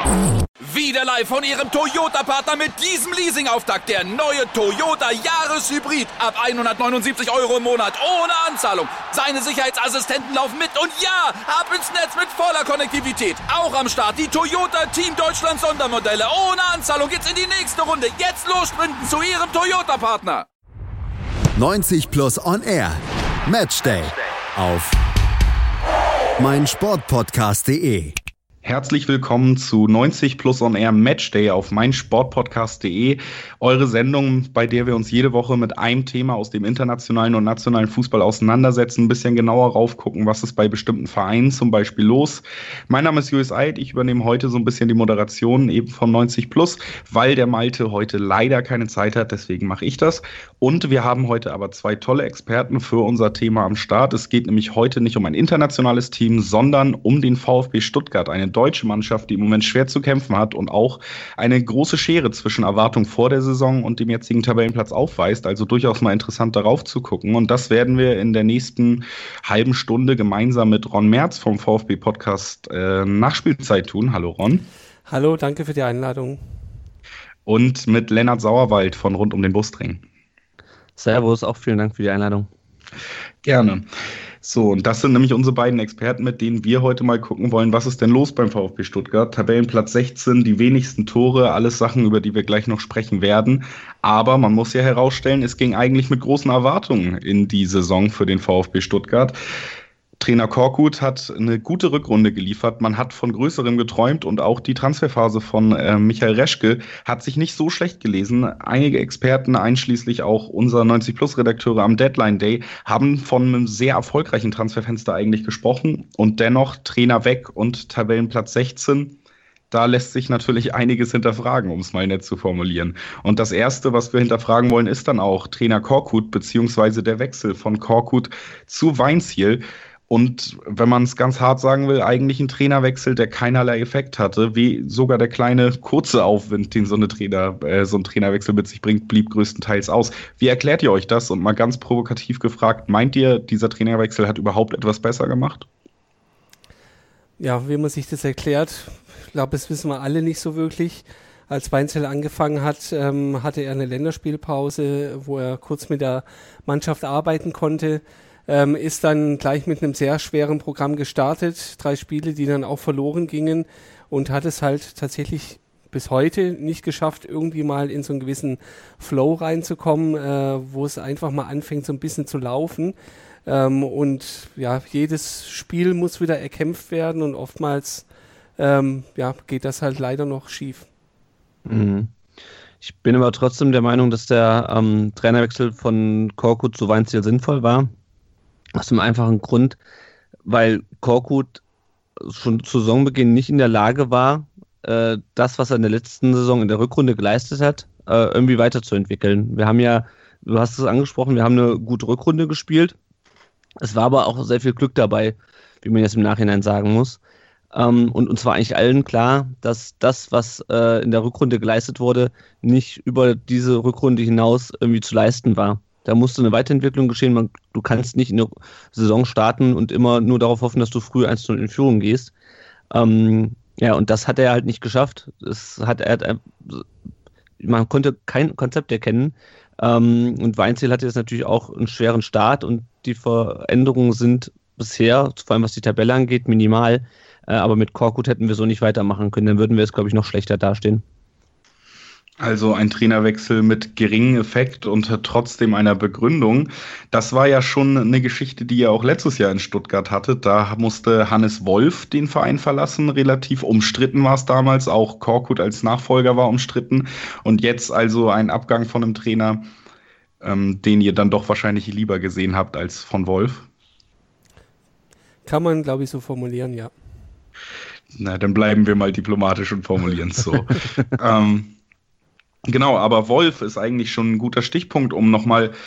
Wieder live von Ihrem Toyota-Partner mit diesem Leasing-Auftakt. Der neue Toyota Jahreshybrid. Ab 179 € im Monat. Ohne Anzahlung. Seine Sicherheitsassistenten laufen mit. Und ja, ab ins Netz mit voller Konnektivität. Auch am Start die Toyota Team Deutschland Sondermodelle. Ohne Anzahlung geht's in die nächste Runde. Jetzt los sprinten zu Ihrem Toyota-Partner. 90 Plus On Air. Matchday. Auf meinsportpodcast.de. Herzlich willkommen zu 90 Plus On Air Matchday auf meinsportpodcast.de. Eure Sendung, bei der wir uns jede Woche mit einem Thema aus dem internationalen und nationalen Fußball auseinandersetzen, ein bisschen genauer raufgucken, was ist bei bestimmten Vereinen zum Beispiel los. Mein Name ist Julius Eid, ich übernehme heute so ein bisschen die Moderation eben von 90 Plus, weil der Malte heute leider keine Zeit hat, deswegen mache ich das. Und wir haben heute aber zwei tolle Experten für unser Thema am Start. Es geht nämlich heute nicht um ein internationales Team, sondern um den VfB Stuttgart, eine deutsche Mannschaft, die im Moment schwer zu kämpfen hat und auch eine große Schere zwischen Erwartung vor der Saison und dem jetzigen Tabellenplatz aufweist. Also durchaus mal interessant darauf zu gucken. Und das werden wir in der nächsten halben Stunde gemeinsam mit Ron Merz vom VfB-Podcast Nachspielzeit tun. Hallo Ron. Hallo, danke für die Einladung. Und mit Lennart Sauerwald von Rund um den Busring. Servus, auch vielen Dank für die Einladung. Gerne. So, und das sind nämlich unsere beiden Experten, mit denen wir heute mal gucken wollen, was ist denn los beim VfB Stuttgart. Tabellenplatz 16, die wenigsten Tore, alles Sachen, über die wir gleich noch sprechen werden. Aber man muss ja herausstellen, es ging eigentlich mit großen Erwartungen in die Saison für den VfB Stuttgart. Trainer Korkut hat eine gute Rückrunde geliefert. Man hat von Größerem geträumt und auch die Transferphase von Michael Reschke hat sich nicht so schlecht gelesen. Einige Experten, einschließlich auch unser 90-Plus-Redakteure am Deadline Day, haben von einem sehr erfolgreichen Transferfenster eigentlich gesprochen. Und dennoch Trainer weg und Tabellenplatz 16. Da lässt sich natürlich einiges hinterfragen, um es mal nett zu formulieren. Und das Erste, was wir hinterfragen wollen, ist dann auch Trainer Korkut beziehungsweise der Wechsel von Korkut zu Weinzierl. Und wenn man es ganz hart sagen will, eigentlich ein Trainerwechsel, der keinerlei Effekt hatte, wie sogar der kleine kurze Aufwind, den so ein Trainerwechsel mit sich bringt, blieb größtenteils aus. Wie erklärt ihr euch das? Und mal ganz provokativ gefragt, meint ihr, dieser Trainerwechsel hat überhaupt etwas besser gemacht? Ja, wie man sich das erklärt, ich glaube, das wissen wir alle nicht so wirklich. Als Weinzierl angefangen hat, hatte er eine Länderspielpause, wo er kurz mit der Mannschaft arbeiten konnte. Ist dann gleich mit einem sehr schweren Programm gestartet, 3 Spiele, die dann auch verloren gingen und hat es halt tatsächlich bis heute nicht geschafft, irgendwie mal in so einen gewissen Flow reinzukommen, wo es einfach mal anfängt so ein bisschen zu laufen und ja, jedes Spiel muss wieder erkämpft werden und oftmals geht das halt leider noch schief. Mhm. Ich bin aber trotzdem der Meinung, dass der Trainerwechsel von Korkut zu Weinzierl sinnvoll war. Aus dem einfachen Grund, weil Korkut schon zu Saisonbeginn nicht in der Lage war, das, was er in der letzten Saison in der Rückrunde geleistet hat, irgendwie weiterzuentwickeln. Wir haben ja, du hast es angesprochen, wir haben eine gute Rückrunde gespielt. Es war aber auch sehr viel Glück dabei, wie man jetzt im Nachhinein sagen muss. Und uns war eigentlich allen klar, dass das, was in der Rückrunde geleistet wurde, nicht über diese Rückrunde hinaus irgendwie zu leisten war. Da musste eine Weiterentwicklung geschehen. Du kannst nicht in eine Saison starten und immer nur darauf hoffen, dass du früh 1-0 in Führung gehst. Und das hat er halt nicht geschafft. Man konnte kein Konzept erkennen. Und Weinzierl hatte jetzt natürlich auch einen schweren Start und die Veränderungen sind bisher, vor allem was die Tabelle angeht, minimal. Aber mit Korkut hätten wir so nicht weitermachen können. Dann würden wir jetzt, glaube ich, noch schlechter dastehen. Also ein Trainerwechsel mit geringem Effekt und trotzdem einer Begründung. Das war ja schon eine Geschichte, die ihr auch letztes Jahr in Stuttgart hattet. Da musste Hannes Wolf den Verein verlassen. Relativ umstritten war es damals. Auch Korkut als Nachfolger war umstritten. Und jetzt also ein Abgang von einem Trainer, den ihr dann doch wahrscheinlich lieber gesehen habt als von Wolf. Kann man, glaube ich, so formulieren, ja. Na, dann bleiben wir mal diplomatisch und formulieren es so. Genau, aber Wolf ist eigentlich schon ein guter Stichpunkt, um nochmal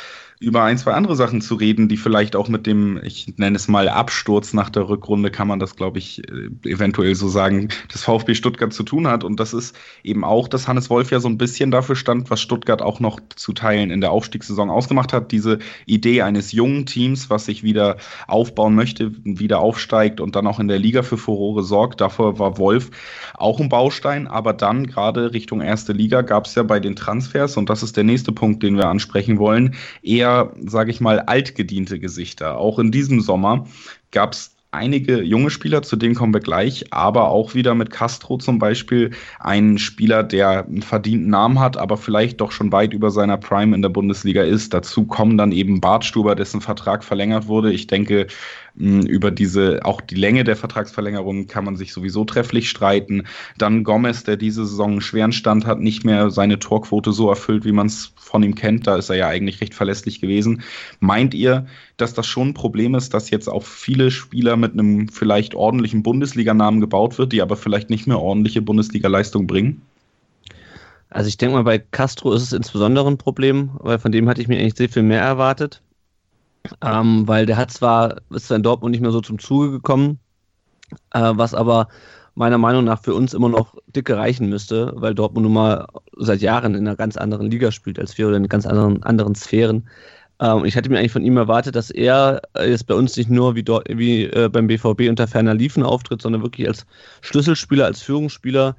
über ein, zwei andere Sachen zu reden, die vielleicht auch mit dem, ich nenne es mal Absturz nach der Rückrunde, kann man das, glaube ich, eventuell so sagen, des VfB Stuttgart zu tun hat. Und das ist eben auch, dass Hannes Wolf ja so ein bisschen dafür stand, was Stuttgart auch noch zu Teilen in der Aufstiegssaison ausgemacht hat. Diese Idee eines jungen Teams, was sich wieder aufbauen möchte, wieder aufsteigt und dann auch in der Liga für Furore sorgt. Davor war Wolf auch ein Baustein. Aber dann gerade Richtung erste Liga gab es ja bei den Transfers, und das ist der nächste Punkt, den wir ansprechen wollen, eher, sage ich mal, altgediente Gesichter. Auch in diesem Sommer gab es einige junge Spieler, zu denen kommen wir gleich, aber auch wieder mit Castro zum Beispiel einen Spieler, der einen verdienten Namen hat, aber vielleicht doch schon weit über seiner Prime in der Bundesliga ist. Dazu kommen dann eben Bartstuber, dessen Vertrag verlängert wurde. Ich denke, über auch die Länge der Vertragsverlängerung kann man sich sowieso trefflich streiten. Dann Gomez, der diese Saison einen schweren Stand hat, nicht mehr seine Torquote so erfüllt, wie man es von ihm kennt. Da ist er ja eigentlich recht verlässlich gewesen. Meint ihr, dass das schon ein Problem ist, dass jetzt auf viele Spieler mit einem vielleicht ordentlichen Bundesliganamen gebaut wird, die aber vielleicht nicht mehr ordentliche Bundesliga-Leistung bringen? Also ich denke mal, bei Castro ist es insbesondere ein Problem, weil von dem hatte ich mir eigentlich sehr viel mehr erwartet. Weil der ist zwar in Dortmund nicht mehr so zum Zuge gekommen, was aber meiner Meinung nach für uns immer noch dicke reichen müsste, weil Dortmund nun mal seit Jahren in einer ganz anderen Liga spielt als wir oder in ganz anderen Sphären. Ich hatte mir eigentlich von ihm erwartet, dass er jetzt bei uns nicht nur wie beim BVB unter ferner Liefen auftritt, sondern wirklich als Schlüsselspieler, als Führungsspieler.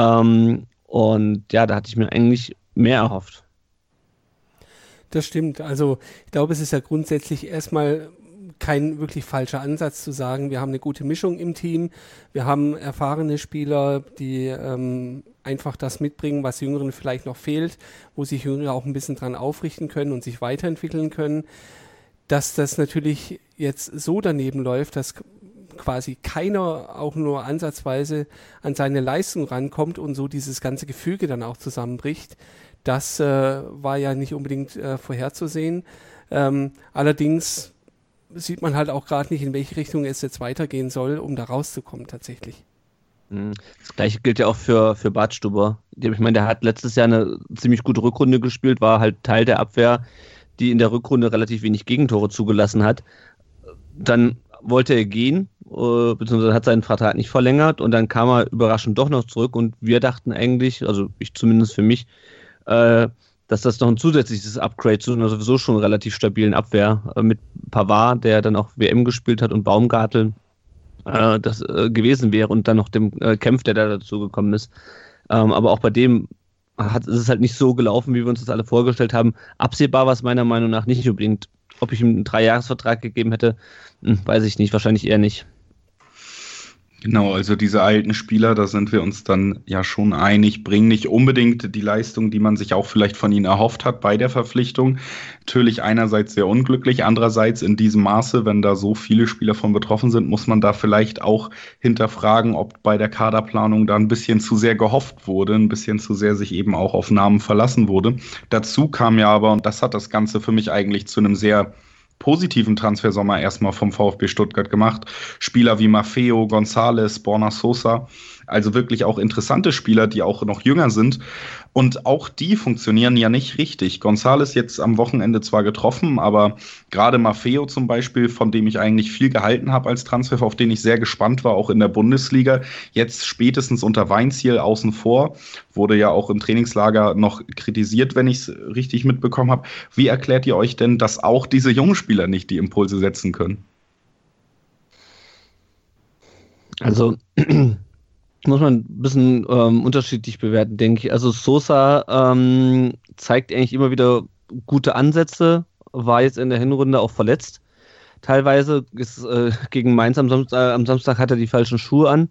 Und ja, da hatte ich mir eigentlich mehr erhofft. Das stimmt. Also ich glaube, es ist ja grundsätzlich erstmal kein wirklich falscher Ansatz zu sagen, wir haben eine gute Mischung im Team, wir haben erfahrene Spieler, die einfach das mitbringen, was Jüngeren vielleicht noch fehlt, wo sich Jüngere auch ein bisschen dran aufrichten können und sich weiterentwickeln können. Dass das natürlich jetzt so daneben läuft, dass quasi keiner auch nur ansatzweise an seine Leistung rankommt und so dieses ganze Gefüge dann auch zusammenbricht, das war ja nicht unbedingt vorherzusehen. Allerdings sieht man halt auch gerade nicht, in welche Richtung es jetzt weitergehen soll, um da rauszukommen tatsächlich. Das gleiche gilt ja auch für Bartstuber. Ich meine, der hat letztes Jahr eine ziemlich gute Rückrunde gespielt, war halt Teil der Abwehr, die in der Rückrunde relativ wenig Gegentore zugelassen hat. Dann wollte er gehen, beziehungsweise hat seinen Vertrag nicht verlängert und dann kam er überraschend doch noch zurück und wir dachten eigentlich, also ich zumindest für mich, dass das noch ein zusätzliches Upgrade zu einer sowieso schon relativ stabilen Abwehr mit Pavard, der dann auch WM gespielt hat, und Baumgartel das gewesen wäre und dann noch dem Kempf, der da dazu gekommen ist. Aber auch bei dem ist es halt nicht so gelaufen, wie wir uns das alle vorgestellt haben. Absehbar war es meiner Meinung nach nicht unbedingt. Ob ich ihm einen 3-Jahres-Vertrag gegeben hätte, weiß ich nicht, wahrscheinlich eher nicht. Genau, also diese alten Spieler, da sind wir uns dann ja schon einig, bringen nicht unbedingt die Leistung, die man sich auch vielleicht von ihnen erhofft hat bei der Verpflichtung. Natürlich einerseits sehr unglücklich, andererseits in diesem Maße, wenn da so viele Spieler von betroffen sind, muss man da vielleicht auch hinterfragen, ob bei der Kaderplanung da ein bisschen zu sehr gehofft wurde, ein bisschen zu sehr sich eben auch auf Namen verlassen wurde. Dazu kam ja aber, und das hat das Ganze für mich eigentlich zu einem sehr positiven Transfersommer erstmal vom VfB Stuttgart gemacht. Spieler wie Maffeo, González, Borna Sosa, also wirklich auch interessante Spieler, die auch noch jünger sind. Und auch die funktionieren ja nicht richtig. González jetzt am Wochenende zwar getroffen, aber gerade Maffeo zum Beispiel, von dem ich eigentlich viel gehalten habe als Transfer, auf den ich sehr gespannt war, auch in der Bundesliga, jetzt spätestens unter Weinziel außen vor, wurde ja auch im Trainingslager noch kritisiert, wenn ich es richtig mitbekommen habe. Wie erklärt ihr euch denn, dass auch diese jungen Spieler nicht die Impulse setzen können? Also muss man ein bisschen unterschiedlich bewerten, denke ich. Also Sosa zeigt eigentlich immer wieder gute Ansätze, war jetzt in der Hinrunde auch verletzt. Teilweise ist gegen Mainz am Samstag hat er die falschen Schuhe an.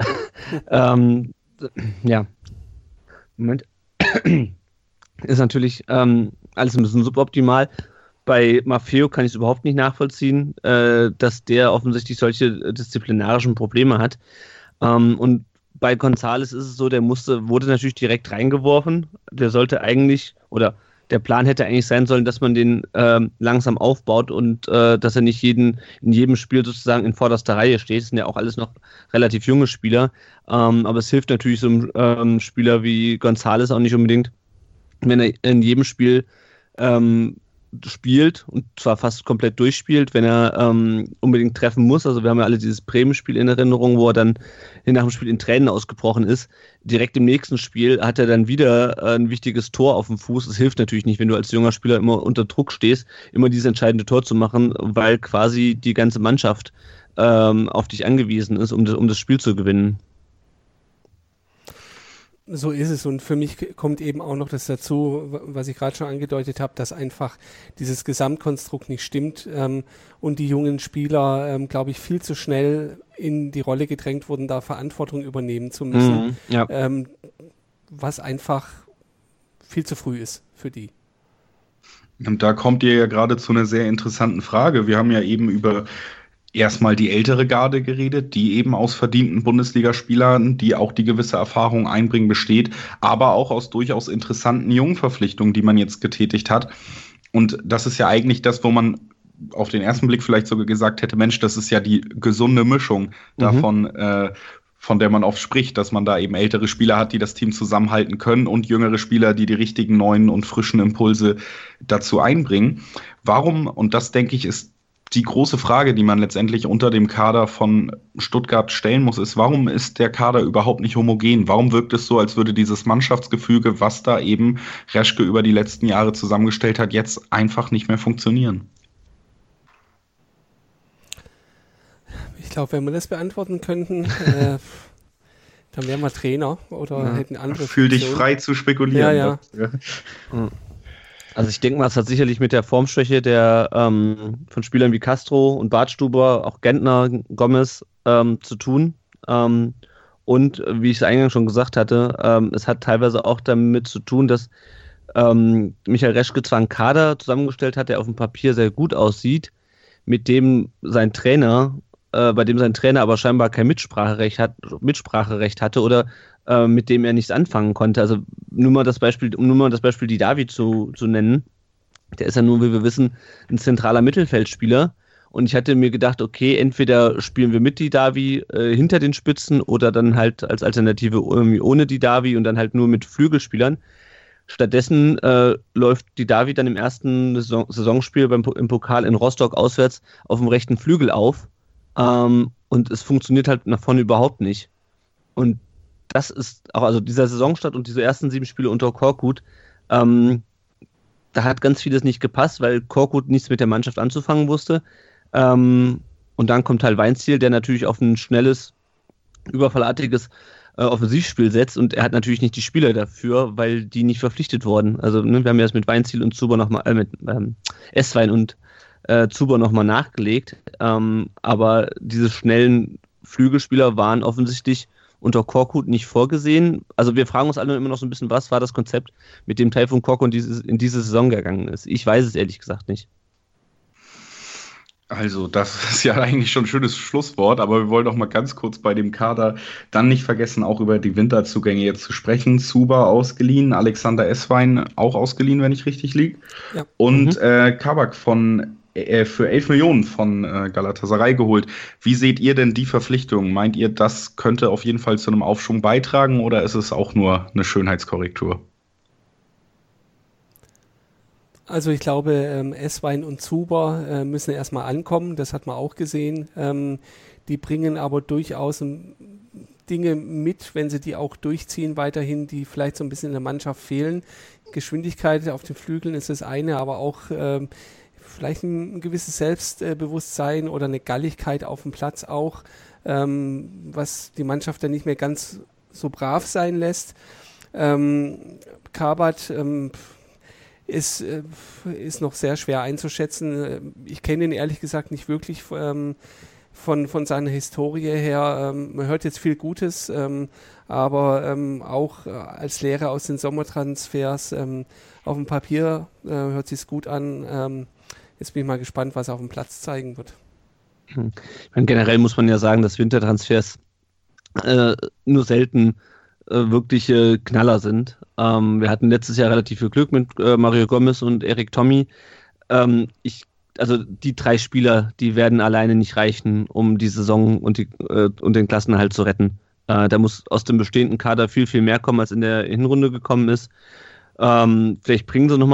Ja. Moment. Ist natürlich alles ein bisschen suboptimal. Bei Maffeo kann ich es überhaupt nicht nachvollziehen, dass der offensichtlich solche disziplinarischen Probleme hat. Und bei González ist es so, wurde natürlich direkt reingeworfen. Der sollte eigentlich, oder der Plan hätte eigentlich sein sollen, dass man den langsam aufbaut und dass er nicht in jedem Spiel sozusagen in vorderster Reihe steht. Das sind ja auch alles noch relativ junge Spieler. Aber es hilft natürlich so einem Spieler wie González auch nicht unbedingt, wenn er in jedem Spiel spielt und zwar fast komplett durchspielt, wenn er unbedingt treffen muss. Also wir haben ja alle dieses Bremen-Spiel in Erinnerung, wo er dann nach dem Spiel in Tränen ausgebrochen ist. Direkt im nächsten Spiel hat er dann wieder ein wichtiges Tor auf dem Fuß. Es hilft natürlich nicht, wenn du als junger Spieler immer unter Druck stehst, immer dieses entscheidende Tor zu machen, weil quasi die ganze Mannschaft auf dich angewiesen ist, um das Spiel zu gewinnen. So ist es, und für mich kommt eben auch noch das dazu, was ich gerade schon angedeutet habe, dass einfach dieses Gesamtkonstrukt nicht stimmt und die jungen Spieler, glaube ich, viel zu schnell in die Rolle gedrängt wurden, da Verantwortung übernehmen zu müssen, was einfach viel zu früh ist für die. Und da kommt ihr ja gerade zu einer sehr interessanten Frage. Wir haben ja eben über erstmal die ältere Garde geredet, die eben aus verdienten Bundesligaspielern, die auch die gewisse Erfahrung einbringen, besteht, aber auch aus durchaus interessanten Jungverpflichtungen, die man jetzt getätigt hat. Und das ist ja eigentlich das, wo man auf den ersten Blick vielleicht sogar gesagt hätte, Mensch, das ist ja die gesunde Mischung davon, von der man oft spricht, dass man da eben ältere Spieler hat, die das Team zusammenhalten können und jüngere Spieler, die die richtigen neuen und frischen Impulse dazu einbringen. Warum, und das denke ich, ist die große Frage, die man letztendlich unter dem Kader von Stuttgart stellen muss, ist, warum ist der Kader überhaupt nicht homogen? Warum wirkt es so, als würde dieses Mannschaftsgefüge, was da eben Reschke über die letzten Jahre zusammengestellt hat, jetzt einfach nicht mehr funktionieren? Ich glaube, wenn wir das beantworten könnten, dann wären wir Trainer oder hätten andere Fühl dich frei zu spekulieren. Ja. Also ich denke mal, es hat sicherlich mit der Formschwäche der von Spielern wie Castro und Bartstuber, auch Gentner, Gomez zu tun. Und wie ich es eingangs schon gesagt hatte, es hat teilweise auch damit zu tun, dass Michael Reschke zwar einen Kader zusammengestellt hat, der auf dem Papier sehr gut aussieht, mit dem sein Trainer, bei dem sein Trainer aber scheinbar kein Mitspracherecht hatte oder mit dem er nichts anfangen konnte. Also nur mal das Beispiel Didavi zu nennen. Der ist ja nur, wie wir wissen, ein zentraler Mittelfeldspieler. Und ich hatte mir gedacht, okay, entweder spielen wir mit Didavi hinter den Spitzen oder dann halt als Alternative irgendwie ohne Didavi und dann halt nur mit Flügelspielern. Stattdessen läuft Didavi dann im ersten Saisonspiel im Pokal in Rostock auswärts auf dem rechten Flügel auf. Und es funktioniert halt nach vorne überhaupt nicht. Und das ist auch, also dieser Saisonstart und diese ersten 7 Spiele unter Korkut, da hat ganz vieles nicht gepasst, weil Korkut nichts mit der Mannschaft anzufangen wusste. Und dann kommt halt Weinziel, der natürlich auf ein schnelles, überfallartiges Offensivspiel setzt, und er hat natürlich nicht die Spieler dafür, weil die nicht verpflichtet wurden. Also wir haben ja das mit Weinziel und Zuber nochmal, mit Esswein und Zuber nochmal nachgelegt. Aber diese schnellen Flügelspieler waren offensichtlich unter Korkut nicht vorgesehen. Also wir fragen uns alle immer noch so ein bisschen, was war das Konzept, mit dem Taifun Korkut in diese Saison gegangen ist. Ich weiß es ehrlich gesagt nicht. Also das ist ja eigentlich schon ein schönes Schlusswort, aber wir wollen doch mal ganz kurz bei dem Kader dann nicht vergessen, auch über die Winterzugänge jetzt zu sprechen. Zuba ausgeliehen, Alexander Esswein auch ausgeliehen, wenn ich richtig liege. Ja. Und Kabak für 11 Millionen von Galatasaray geholt. Wie seht ihr denn die Verpflichtung? Meint ihr, das könnte auf jeden Fall zu einem Aufschwung beitragen, oder ist es auch nur eine Schönheitskorrektur? Also ich glaube, Esswein und Zuber müssen erstmal ankommen, das hat man auch gesehen. Die bringen aber durchaus Dinge mit, wenn sie die auch durchziehen weiterhin, die vielleicht so ein bisschen in der Mannschaft fehlen. Geschwindigkeit auf den Flügeln ist das eine, aber auch vielleicht ein gewisses Selbstbewusstsein oder eine Galligkeit auf dem Platz auch, was die Mannschaft dann nicht mehr ganz so brav sein lässt. Kabat ist noch sehr schwer einzuschätzen. Ich kenne ihn ehrlich gesagt nicht wirklich von seiner Historie her. Man hört jetzt viel Gutes, aber auch als Lehrer aus den Sommertransfers auf dem Papier hört sich es gut an. Jetzt bin ich mal gespannt, was er auf dem Platz zeigen wird. Ich meine, generell muss man ja sagen, dass Wintertransfers nur selten wirkliche Knaller sind. Wir hatten letztes Jahr relativ viel Glück mit Mario Gomez und Erik Tommy. Also die 3 Spieler, die werden alleine nicht reichen, um die Saison und den Klassenerhalt zu retten. Da muss aus dem bestehenden Kader viel, viel mehr kommen, als in der Hinrunde gekommen ist. Vielleicht bringen sie nochmal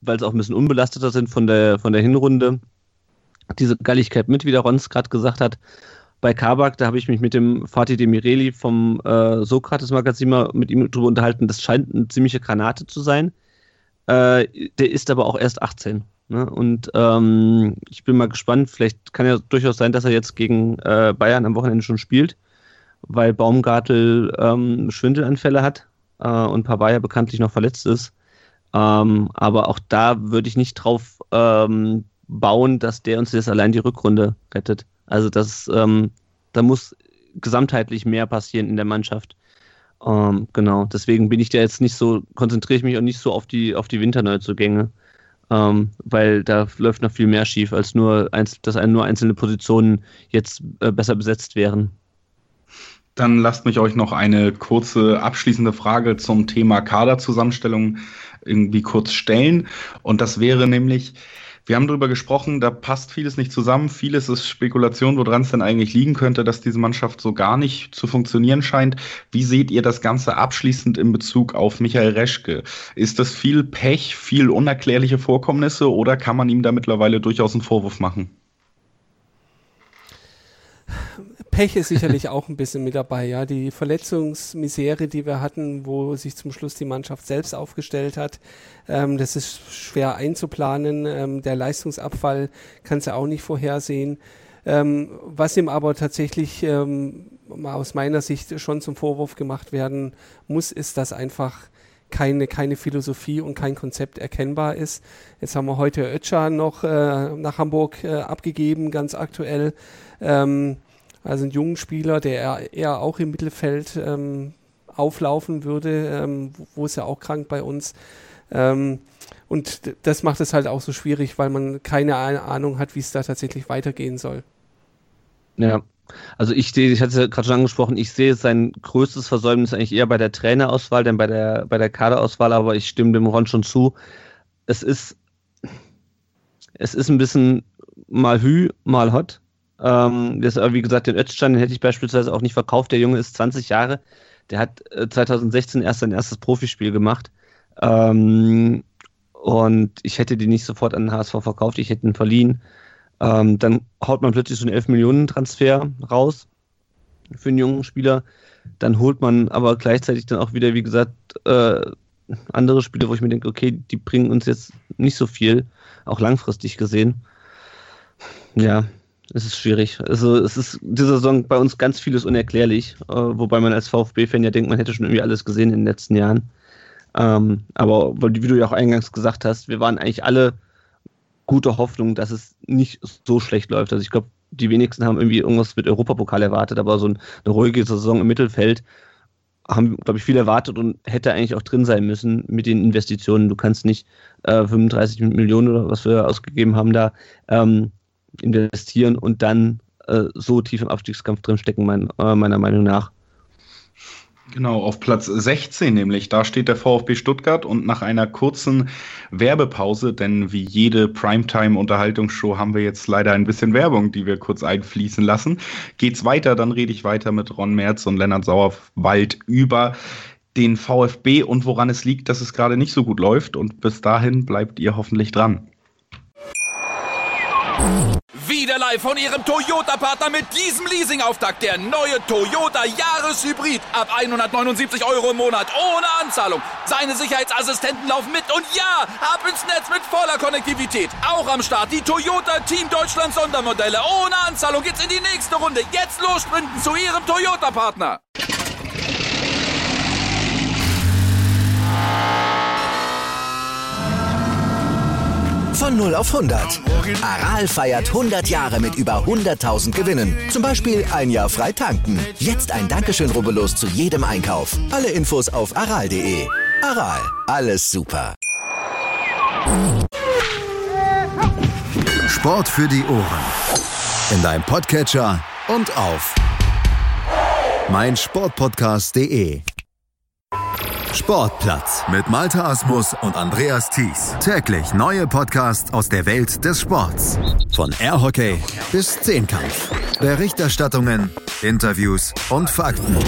weil sie auch ein bisschen unbelasteter sind von der Hinrunde, diese Galligkeit mit, wie der Rons gerade gesagt hat. Bei Kabak, da habe ich mich mit dem Fatih Demireli vom Sokrates-Magazin mal mit ihm drüber unterhalten. Das scheint eine ziemliche Granate zu sein. Der ist aber auch erst 18. Ne? Und ich bin mal gespannt. Vielleicht kann ja durchaus sein, dass er jetzt gegen Bayern am Wochenende schon spielt, weil Baumgartel Schwindelanfälle hat und Pavard bekanntlich noch verletzt ist. Aber auch da würde ich nicht drauf bauen, dass der uns jetzt allein die Rückrunde rettet. Also da muss gesamtheitlich mehr passieren in der Mannschaft. Genau, deswegen bin ich da jetzt nicht so, konzentriere ich mich auch nicht so auf die Winterneuzugänge, weil da läuft noch viel mehr schief, als nur einzelne Positionen jetzt besser besetzt wären. Dann lasst mich euch noch eine kurze abschließende Frage zum Thema Kaderzusammenstellung irgendwie kurz stellen. Und das wäre nämlich, wir haben darüber gesprochen, da passt vieles nicht zusammen. Vieles ist Spekulation, woran es denn eigentlich liegen könnte, dass diese Mannschaft so gar nicht zu funktionieren scheint. Wie seht ihr das Ganze abschließend in Bezug auf Michael Reschke? Ist das viel Pech, viel unerklärliche Vorkommnisse oder kann man ihm da mittlerweile durchaus einen Vorwurf machen? Pech ist sicherlich auch ein bisschen mit dabei, ja. Die Verletzungsmisere, die wir hatten, wo sich zum Schluss die Mannschaft selbst aufgestellt hat, das ist schwer einzuplanen. Der Leistungsabfall kannst du auch nicht vorhersehen. Was ihm aber tatsächlich aus meiner Sicht schon zum Vorwurf gemacht werden muss, ist, dass einfach keine Philosophie und kein Konzept erkennbar ist. Jetzt haben wir heute Özcan noch nach Hamburg abgegeben, ganz aktuell. Also einen jungen Spieler, der eher auch im Mittelfeld auflaufen würde, wo ist er auch krank bei uns. Und das macht es halt auch so schwierig, weil man keine Ahnung hat, wie es da tatsächlich weitergehen soll. Ja, also ich hatte es ja gerade schon angesprochen, ich sehe sein größtes Versäumnis eigentlich eher bei der Trainerauswahl, denn bei der Kaderauswahl, aber ich stimme dem Ron schon zu. Es ist ein bisschen mal Hü, mal Hot. Wie gesagt, den Özcan, den hätte ich beispielsweise auch nicht verkauft. Der Junge ist 20 Jahre. Der hat 2016 erst sein erstes Profispiel gemacht. Und ich hätte den nicht sofort an den HSV verkauft. Ich hätte ihn verliehen. Dann haut man plötzlich so einen 11 Millionen Transfer raus für einen jungen Spieler. Dann holt man aber gleichzeitig dann auch wieder, wie gesagt, andere Spieler, wo ich mir denke, okay, die bringen uns jetzt nicht so viel, auch langfristig gesehen. Ja, es ist schwierig. Also es ist diese Saison bei uns ganz vieles unerklärlich, wobei man als VfB-Fan ja denkt, man hätte schon irgendwie alles gesehen in den letzten Jahren. Aber wie du ja auch eingangs gesagt hast, wir waren eigentlich alle guter Hoffnung, dass es nicht so schlecht läuft. Also ich glaube, die wenigsten haben irgendwie irgendwas mit Europapokal erwartet, aber so eine ruhige Saison im Mittelfeld haben, glaube ich, viel erwartet und hätte eigentlich auch drin sein müssen mit den Investitionen. Du kannst nicht 35 Millionen oder was wir ausgegeben haben da investieren und dann so tief im Abstiegskampf drinstecken, meiner Meinung nach. Genau, auf Platz 16 nämlich, da steht der VfB Stuttgart und nach einer kurzen Werbepause, denn wie jede Primetime-Unterhaltungsshow haben wir jetzt leider ein bisschen Werbung, die wir kurz einfließen lassen, geht's weiter, dann rede ich weiter mit Ron Merz und Lennart Sauerwald über den VfB und woran es liegt, dass es gerade nicht so gut läuft und bis dahin bleibt ihr hoffentlich dran. Wieder live von Ihrem Toyota-Partner mit diesem Leasing-Auftakt. Der neue Toyota Jahreshybrid. Ab 179 € im Monat. Ohne Anzahlung. Seine Sicherheitsassistenten laufen mit. Und ja, ab ins Netz mit voller Konnektivität. Auch am Start die Toyota Team Deutschland Sondermodelle. Ohne Anzahlung geht's in die nächste Runde. Jetzt los sprinten zu Ihrem Toyota-Partner. Von 0 auf 100. Aral feiert 100 Jahre mit über 100.000 Gewinnen. Zum Beispiel ein Jahr frei tanken. Jetzt ein Dankeschön, rubbellos zu jedem Einkauf. Alle Infos auf aral.de. Aral, alles super. Sport für die Ohren. In deinem Podcatcher und auf meinsportpodcast.de. Sportplatz mit Malte Asmus und Andreas Thies. Täglich neue Podcasts aus der Welt des Sports. Von Airhockey bis Zehnkampf. Berichterstattungen, Interviews und Fakten.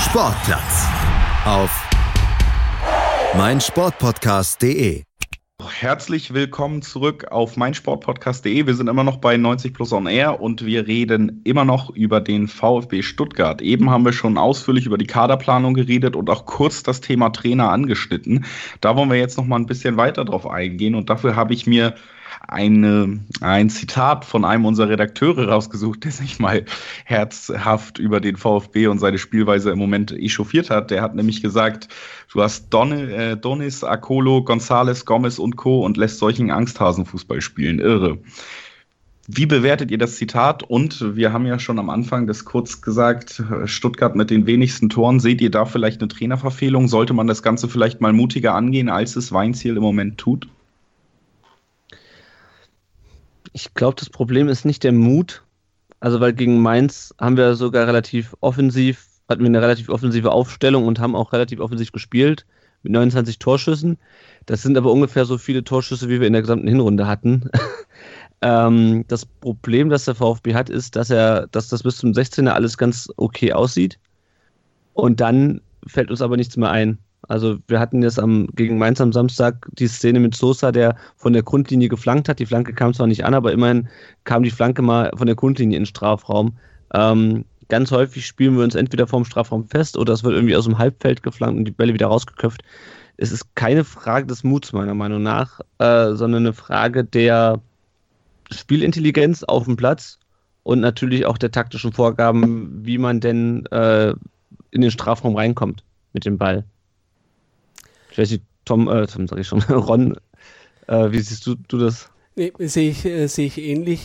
Sportplatz auf meinsportpodcast.de. herzlich willkommen zurück auf meinsportpodcast.de. Wir sind immer noch bei 90 Plus on Air und wir reden immer noch über den VfB Stuttgart. Eben haben wir schon ausführlich über die Kaderplanung geredet und auch kurz das Thema Trainer angeschnitten. Da wollen wir jetzt noch mal ein bisschen weiter drauf eingehen und dafür habe ich mir ein Zitat von einem unserer Redakteure rausgesucht, der sich mal herzhaft über den VfB und seine Spielweise im Moment echauffiert hat. Der hat nämlich gesagt, du hast Donis, Akolo, González, Gomez und Co. und lässt solchen Angsthasenfußball spielen. Irre. Wie bewertet ihr das Zitat? Und wir haben ja schon am Anfang das kurz gesagt, Stuttgart mit den wenigsten Toren. Seht ihr da vielleicht eine Trainerverfehlung? Sollte man das Ganze vielleicht mal mutiger angehen, als es Weinzierl im Moment tut? Ich glaube, das Problem ist nicht der Mut. Also, weil gegen Mainz haben wir sogar hatten wir eine relativ offensive Aufstellung und haben auch relativ offensiv gespielt mit 29 Torschüssen. Das sind aber ungefähr so viele Torschüsse, wie wir in der gesamten Hinrunde hatten. Das Problem, das der VfB hat, ist, dass das bis zum 16er alles ganz okay aussieht. Und dann fällt uns aber nichts mehr ein. Also wir hatten jetzt gegen Mainz am Samstag die Szene mit Sosa, der von der Grundlinie geflankt hat. Die Flanke kam zwar nicht an, aber immerhin kam die Flanke mal von der Grundlinie in den Strafraum. Ganz häufig spielen wir uns entweder vorm Strafraum fest oder es wird irgendwie aus dem Halbfeld geflankt und die Bälle wieder rausgeköpft. Es ist keine Frage des Muts meiner Meinung nach, sondern eine Frage der Spielintelligenz auf dem Platz und natürlich auch der taktischen Vorgaben, wie man denn in den Strafraum reinkommt mit dem Ball. Ich weiß nicht, Tom sag ich schon, Ron, wie siehst du das? Nee, sehe ich ähnlich.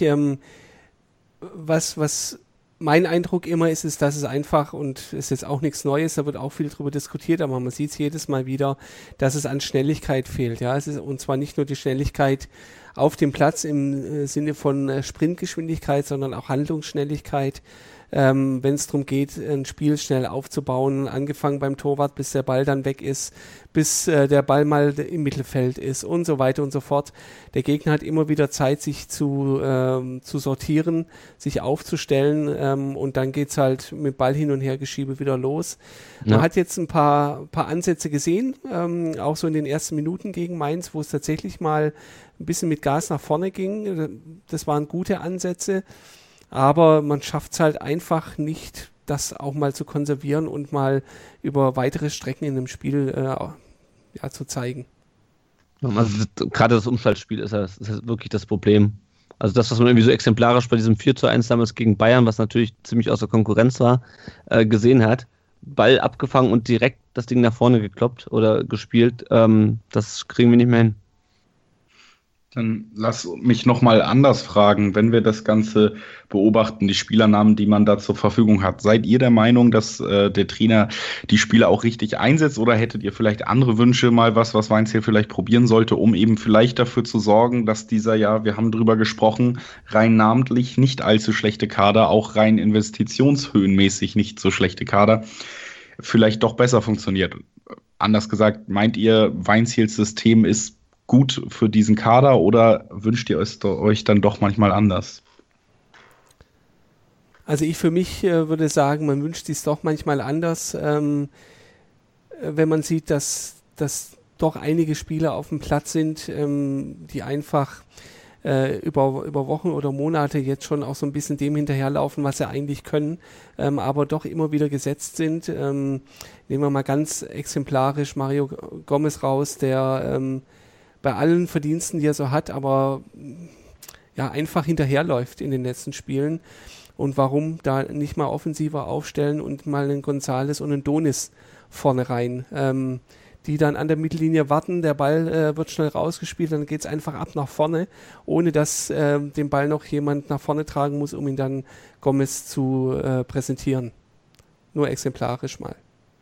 Was mein Eindruck immer ist, dass es einfach, und ist jetzt auch nichts Neues, da wird auch viel drüber diskutiert, aber man sieht es jedes Mal wieder, dass es an Schnelligkeit fehlt. Ja, es ist, und zwar nicht nur die Schnelligkeit auf dem Platz im Sinne von Sprintgeschwindigkeit, sondern auch Handlungsschnelligkeit. Wenn es darum geht, ein Spiel schnell aufzubauen, angefangen beim Torwart, bis der Ball dann weg ist, bis der Ball mal im Mittelfeld ist und so weiter und so fort. Der Gegner hat immer wieder Zeit, sich zu sortieren, sich aufzustellen und dann geht's halt mit Ball hin und her Geschiebe wieder los. Ja. Man hat jetzt ein paar Ansätze gesehen, auch so in den ersten Minuten gegen Mainz, wo es tatsächlich mal ein bisschen mit Gas nach vorne ging. Das waren gute Ansätze. Aber man schafft es halt einfach nicht, das auch mal zu konservieren und mal über weitere Strecken in einem Spiel zu zeigen. Also gerade das Umschaltspiel ist wirklich das Problem. Also das, was man irgendwie so exemplarisch bei diesem 4:1 damals gegen Bayern, was natürlich ziemlich außer Konkurrenz war, gesehen hat. Ball abgefangen und direkt das Ding nach vorne gekloppt oder gespielt. Das kriegen wir nicht mehr hin. Dann lass mich nochmal anders fragen, wenn wir das Ganze beobachten, die Spielernamen, die man da zur Verfügung hat. Seid ihr der Meinung, dass der Trainer die Spieler auch richtig einsetzt oder hättet ihr vielleicht andere Wünsche, mal was Weinzierl vielleicht probieren sollte, um eben vielleicht dafür zu sorgen, dass dieser, wir haben drüber gesprochen, rein namentlich nicht allzu schlechte Kader, auch rein investitionshöhenmäßig nicht so schlechte Kader, vielleicht doch besser funktioniert? Anders gesagt, meint ihr, Weinzierls System ist gut für diesen Kader oder wünscht ihr euch dann doch manchmal anders? Also ich für mich würde sagen, man wünscht es doch manchmal anders, wenn man sieht, dass doch einige Spieler auf dem Platz sind, die einfach über Wochen oder Monate jetzt schon auch so ein bisschen dem hinterherlaufen, was sie eigentlich können, aber doch immer wieder gesetzt sind. Nehmen wir mal ganz exemplarisch Mario Gomez raus, der bei allen Verdiensten, die er so hat, aber einfach hinterherläuft in den letzten Spielen. Und warum da nicht mal offensiver aufstellen und mal einen González und einen Donis vorne rein, die dann an der Mittellinie warten, der Ball wird schnell rausgespielt, dann geht es einfach ab nach vorne, ohne dass den Ball noch jemand nach vorne tragen muss, um ihn dann Gomez zu präsentieren. Nur exemplarisch mal.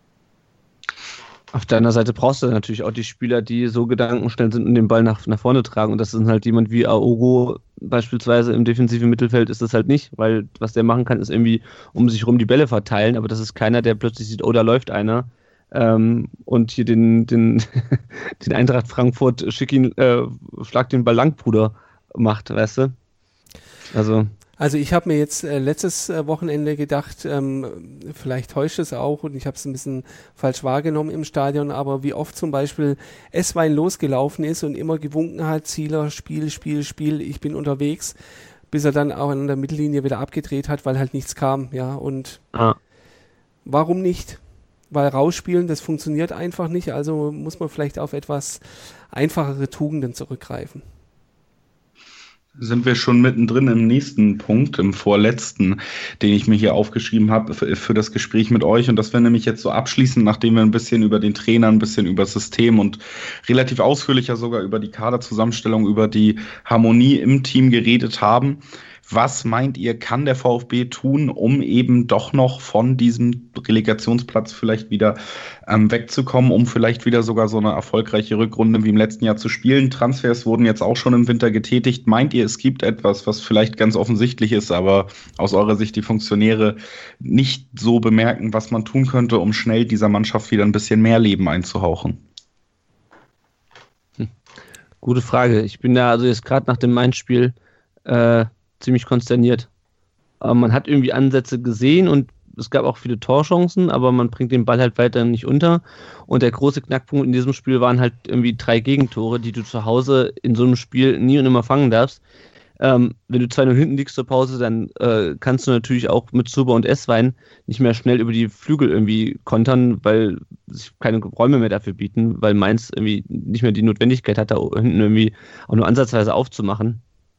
Auf deiner Seite brauchst du natürlich auch die Spieler, die so gedankenschnell sind und den Ball nach vorne tragen. Und das sind halt jemand wie Aogo beispielsweise im defensiven Mittelfeld ist das halt nicht, weil was der machen kann, ist irgendwie um sich rum die Bälle verteilen. Aber das ist keiner, der plötzlich sieht, oh, da läuft einer. Und hier den Eintracht Frankfurt schlag den Ball lang, Bruder, macht, weißt du? Also Also ich habe mir jetzt letztes Wochenende gedacht, vielleicht täuscht es auch und ich habe es ein bisschen falsch wahrgenommen im Stadion, aber wie oft zum Beispiel Esswein losgelaufen ist und immer gewunken hat, Zieler, Spiel, ich bin unterwegs, bis er dann auch an der Mittellinie wieder abgedreht hat, weil halt nichts kam. Ja, und warum nicht? Weil rausspielen, das funktioniert einfach nicht, also muss man vielleicht auf etwas einfachere Tugenden zurückgreifen. Sind wir schon mittendrin im nächsten Punkt, im vorletzten, den ich mir hier aufgeschrieben habe für das Gespräch mit euch. Und das wäre nämlich jetzt so abschließend, nachdem wir ein bisschen über den Trainer, ein bisschen über das System und relativ ausführlicher sogar über die Kaderzusammenstellung, über die Harmonie im Team geredet haben. Was meint ihr, kann der VfB tun, um eben doch noch von diesem Relegationsplatz vielleicht wieder wegzukommen, um vielleicht wieder sogar so eine erfolgreiche Rückrunde wie im letzten Jahr zu spielen? Transfers wurden jetzt auch schon im Winter getätigt. Meint ihr, es gibt etwas, was vielleicht ganz offensichtlich ist, aber aus eurer Sicht die Funktionäre nicht so bemerken, was man tun könnte, um schnell dieser Mannschaft wieder ein bisschen mehr Leben einzuhauchen? Gute Frage. Ich bin da also jetzt gerade nach dem Mainz-Spiel ziemlich konsterniert. Man hat irgendwie Ansätze gesehen und es gab auch viele Torchancen, aber man bringt den Ball halt weiterhin nicht unter. Und der große Knackpunkt in diesem Spiel waren halt irgendwie 3 Gegentore, die du zu Hause in so einem Spiel nie und immer fangen darfst. Wenn du 2-0 hinten liegst zur Pause, dann kannst du natürlich auch mit Zuber und Esswein nicht mehr schnell über die Flügel irgendwie kontern, weil sich keine Räume mehr dafür bieten, weil Mainz irgendwie nicht mehr die Notwendigkeit hat, da hinten irgendwie auch nur ansatzweise aufzumachen.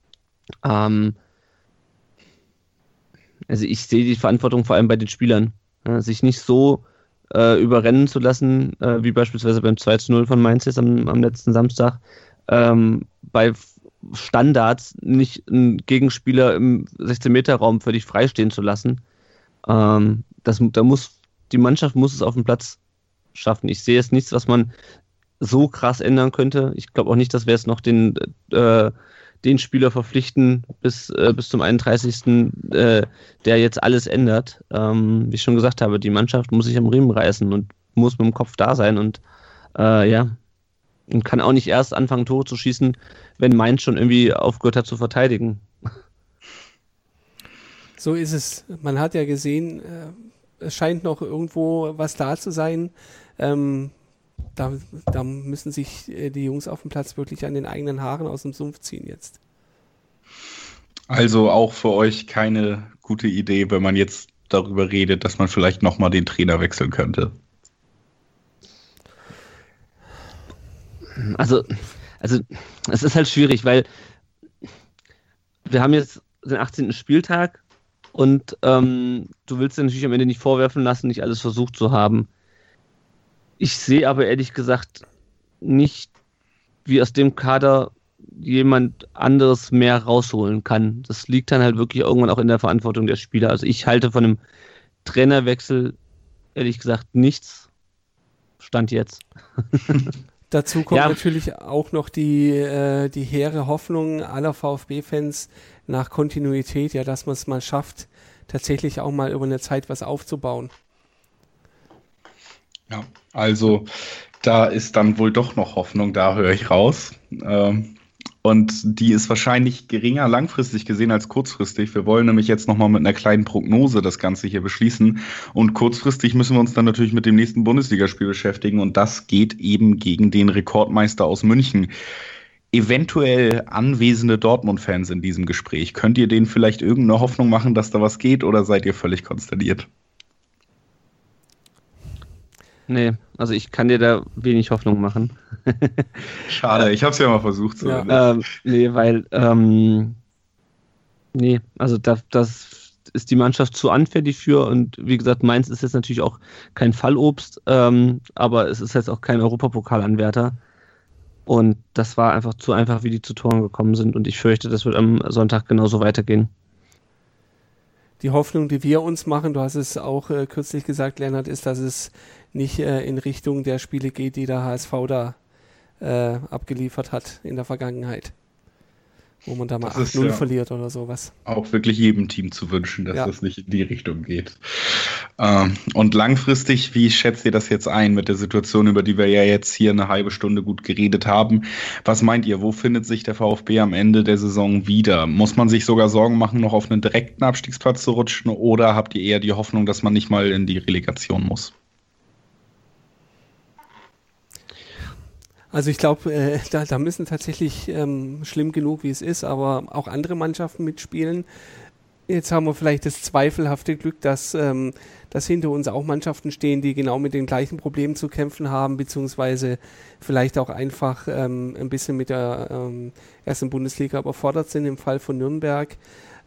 Also ich sehe die Verantwortung vor allem bei den Spielern, sich nicht so überrennen zu lassen, wie beispielsweise beim 2-0 von Mainz jetzt am letzten Samstag, bei Standards nicht einen Gegenspieler im 16-Meter-Raum völlig freistehen zu lassen. Die Mannschaft muss es auf dem Platz schaffen. Ich sehe jetzt nichts, was man so krass ändern könnte. Ich glaube auch nicht, dass wir jetzt noch den Spieler verpflichten bis zum 31., der jetzt alles ändert. Wie ich schon gesagt habe, die Mannschaft muss sich am Riemen reißen und muss mit dem Kopf da sein und und kann auch nicht erst anfangen, Tore zu schießen, wenn Mainz schon irgendwie aufgehört hat zu verteidigen. So ist es. Man hat ja gesehen, es scheint noch irgendwo was da zu sein. Da müssen sich die Jungs auf dem Platz wirklich an den eigenen Haaren aus dem Sumpf ziehen jetzt. Also auch für euch keine gute Idee, wenn man jetzt darüber redet, dass man vielleicht nochmal den Trainer wechseln könnte. Also es ist halt schwierig, weil wir haben jetzt den 18. Spieltag und du willst dir natürlich am Ende nicht vorwerfen lassen, nicht alles versucht zu haben. Ich sehe aber ehrlich gesagt nicht, wie aus dem Kader jemand anderes mehr rausholen kann. Das liegt dann halt wirklich irgendwann auch in der Verantwortung der Spieler. Also ich halte von einem Trainerwechsel ehrlich gesagt nichts. Stand jetzt. Dazu kommt natürlich auch noch die hehre Hoffnung aller VfB-Fans nach Kontinuität, ja, dass man es mal schafft, tatsächlich auch mal über eine Zeit was aufzubauen. Ja, also da ist dann wohl doch noch Hoffnung, da höre ich raus. Und die ist wahrscheinlich geringer langfristig gesehen als kurzfristig. Wir wollen nämlich jetzt nochmal mit einer kleinen Prognose das Ganze hier beschließen. Und kurzfristig müssen wir uns dann natürlich mit dem nächsten Bundesligaspiel beschäftigen. Und das geht eben gegen den Rekordmeister aus München. Eventuell anwesende Dortmund-Fans in diesem Gespräch. Könnt ihr denen vielleicht irgendeine Hoffnung machen, dass da was geht, oder seid ihr völlig konsterniert? Nee, also ich kann dir da wenig Hoffnung machen. Schade, ich habe es ja mal versucht. Also das ist die Mannschaft zu anfällig für und wie gesagt, Mainz ist jetzt natürlich auch kein Fallobst, aber es ist jetzt auch kein Europapokalanwärter und das war einfach zu einfach, wie die zu Toren gekommen sind und ich fürchte, das wird am Sonntag genauso weitergehen. Die Hoffnung, die wir uns machen, du hast es auch kürzlich gesagt, Lennart, ist, dass es nicht in Richtung der Spiele geht, die der HSV da abgeliefert hat in der Vergangenheit. wo man da mal 8-0 verliert oder sowas. Auch wirklich jedem Team zu wünschen, dass das nicht in die Richtung geht. Und langfristig, wie schätzt ihr das jetzt ein mit der Situation, über die wir ja jetzt hier eine halbe Stunde gut geredet haben? Was meint ihr, wo findet sich der VfB am Ende der Saison wieder? Muss man sich sogar Sorgen machen, noch auf einen direkten Abstiegsplatz zu rutschen, oder habt ihr eher die Hoffnung, dass man nicht mal in die Relegation muss? Also ich glaube, da müssen tatsächlich schlimm genug, wie es ist, aber auch andere Mannschaften mitspielen. Jetzt haben wir vielleicht das zweifelhafte Glück, dass hinter uns auch Mannschaften stehen, die genau mit den gleichen Problemen zu kämpfen haben, beziehungsweise vielleicht auch einfach ein bisschen mit der ersten Bundesliga überfordert sind, im Fall von Nürnberg.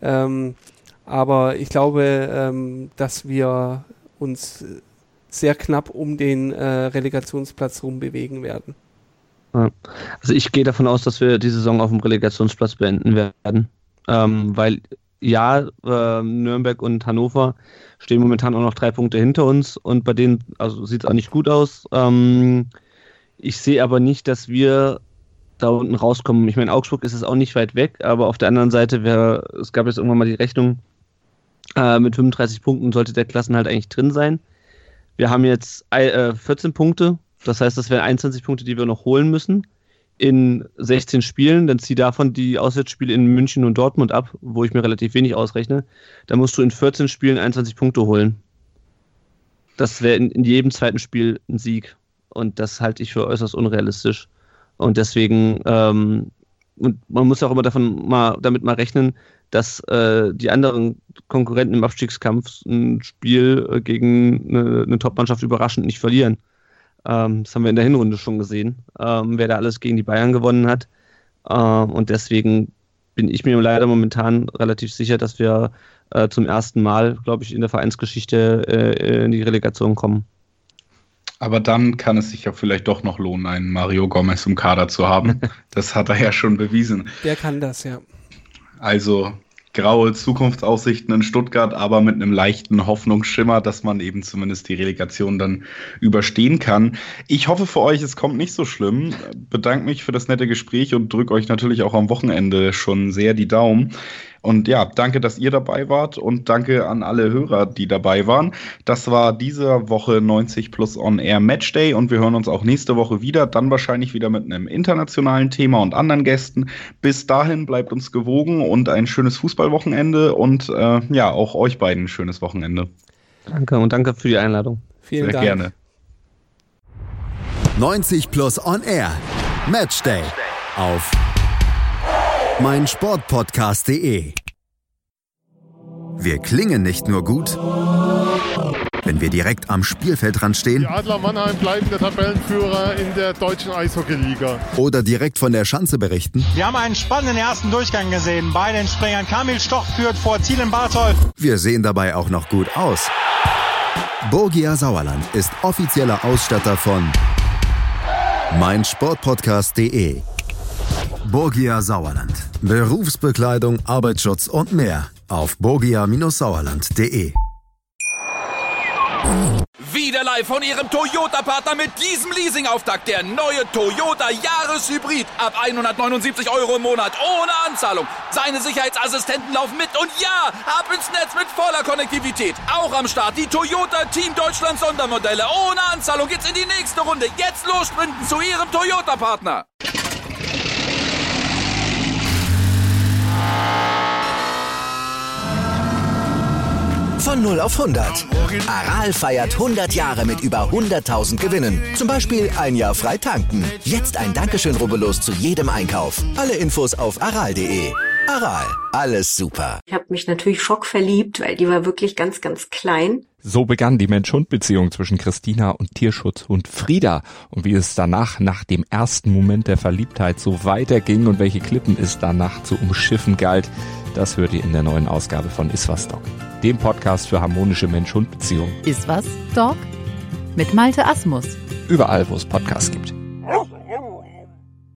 Aber ich glaube, dass wir uns sehr knapp um den Relegationsplatz rum bewegen werden. Also ich gehe davon aus, dass wir die Saison auf dem Relegationsplatz beenden werden, weil Nürnberg und Hannover stehen momentan auch noch 3 Punkte hinter uns und bei denen sieht es auch nicht gut aus. Ich sehe aber nicht, dass wir da unten rauskommen. Ich meine, Augsburg ist es auch nicht weit weg, aber auf der anderen Seite es gab jetzt irgendwann mal die Rechnung, mit 35 Punkten sollte der Klassenhalt eigentlich drin sein. Wir haben jetzt 14 Punkte. Das heißt, das wären 21 Punkte, die wir noch holen müssen in 16 Spielen. Dann zieh davon die Auswärtsspiele in München und Dortmund ab, wo ich mir relativ wenig ausrechne. Da musst du in 14 Spielen 21 Punkte holen. Das wäre in jedem zweiten Spiel ein Sieg. Und das halte ich für äußerst unrealistisch. Und deswegen, und man muss auch immer damit mal rechnen, dass die anderen Konkurrenten im Abstiegskampf ein Spiel gegen eine Top-Mannschaft überraschend nicht verlieren. Das haben wir in der Hinrunde schon gesehen, wer da alles gegen die Bayern gewonnen hat. Und deswegen bin ich mir leider momentan relativ sicher, dass wir zum ersten Mal, glaube ich, in der Vereinsgeschichte in die Relegation kommen. Aber dann kann es sich ja vielleicht doch noch lohnen, einen Mario Gomez im Kader zu haben. Das hat er ja schon bewiesen. Der kann das, ja. Also graue Zukunftsaussichten in Stuttgart, aber mit einem leichten Hoffnungsschimmer, dass man eben zumindest die Relegation dann überstehen kann. Ich hoffe für euch, es kommt nicht so schlimm. Bedanke mich für das nette Gespräch und drücke euch natürlich auch am Wochenende schon sehr die Daumen. Und ja, danke, dass ihr dabei wart und danke an alle Hörer, die dabei waren. Das war diese Woche 90 Plus On Air Matchday und wir hören uns auch nächste Woche wieder, dann wahrscheinlich wieder mit einem internationalen Thema und anderen Gästen. Bis dahin bleibt uns gewogen und ein schönes Fußballwochenende und auch euch beiden ein schönes Wochenende. Danke und danke für die Einladung. Vielen Dank. Sehr gerne. 90 Plus On Air Matchday auf meinsportpodcast.de. Wir klingen nicht nur gut, wenn wir direkt am Spielfeldrand stehen. Die Adler Mannheim bleiben der Tabellenführer in der deutschen Eishockeyliga. Oder direkt von der Schanze berichten. Wir haben einen spannenden ersten Durchgang gesehen. Bei den Springern Kamil Stoch führt vor Zielen Barthold. Wir sehen dabei auch noch gut aus. Borgia Sauerland ist offizieller Ausstatter von meinsportpodcast.de. Borgia Sauerland. Berufsbekleidung, Arbeitsschutz und mehr auf borgia-sauerland.de. Wieder live von Ihrem Toyota-Partner mit diesem Leasing-Auftakt. Der neue Toyota Jahreshybrid. Ab 179 € im Monat. Ohne Anzahlung. Seine Sicherheitsassistenten laufen mit. Und ja, ab ins Netz mit voller Konnektivität. Auch am Start die Toyota Team Deutschland Sondermodelle. Ohne Anzahlung geht's in die nächste Runde. Jetzt los sprinten zu Ihrem Toyota-Partner. Von 0 auf 100. Aral feiert 100 Jahre mit über 100.000 Gewinnen. Zum Beispiel ein Jahr frei tanken. Jetzt ein Dankeschön, rubbellos zu jedem Einkauf. Alle Infos auf aral.de. Aral, alles super. Ich habe mich natürlich schockverliebt, weil die war wirklich ganz, ganz klein. So begann die Mensch-Hund-Beziehung zwischen Christina und Tierschutzhund Frieda. Und wie es danach, nach dem ersten Moment der Verliebtheit, so weiterging und welche Klippen es danach zu umschiffen galt, das hört ihr in der neuen Ausgabe von Iswas Dog, dem Podcast für harmonische Mensch-Hund-Beziehungen. Iswas Dog? Mit Malte Asmus. Überall, wo es Podcasts gibt.